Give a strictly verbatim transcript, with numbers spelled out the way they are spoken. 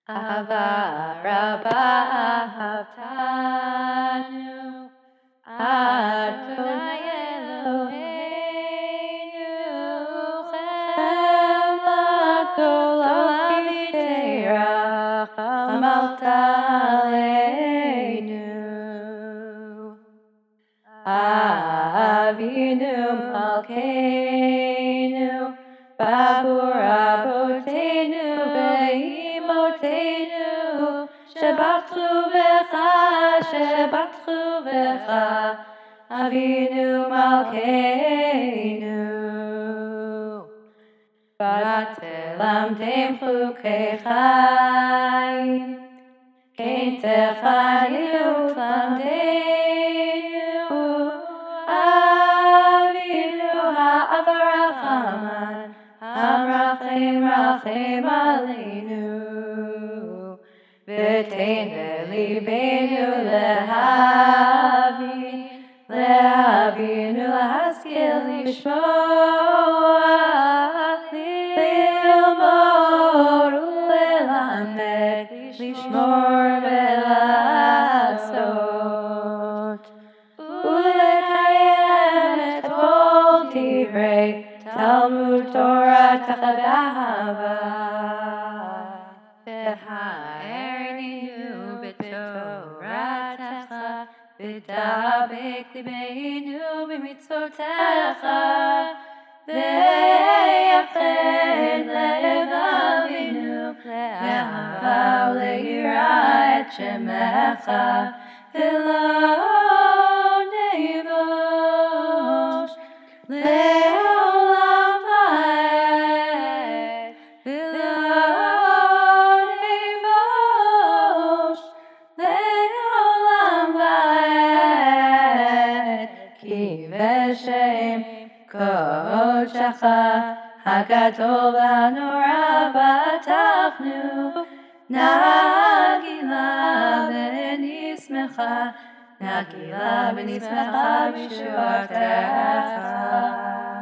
Ava Rabba Ahavtanu Adonai Eloheinu Chemla Tolav V'Teirach Amalta Aleinu Avinu Malkeinu Babur Abotenu Ve'imotenu Shebatchu Becha Shebatchu Becha Avinu Malkeinu Vatelamtem Chukei Chaim Kein Techanu Tlamdenu Avinu Ha'avarachaman Hamrachem Rachem Aleinu V'tein Libenu Lehavin Lehavinu Lahaskil Lishmoa Lilmod Ulelamed Lishmor Velasot Ulekayem Et Kol Divrei Talmud Torah Tachad Ahava V'ha'erinu b'Torah Techa V'dabek libeinu b'mitzvotecha V'yached lev Avinu le'ahava u'le'yira et shemecha V'lo nevosh le'olam va'ed V'lo nevosh le'olam va'ed Ki v'shem Kodshecha Hagadol v'hanora v'atachnu Nagila v'nismecha Nagila v'nismecha v'shuatecha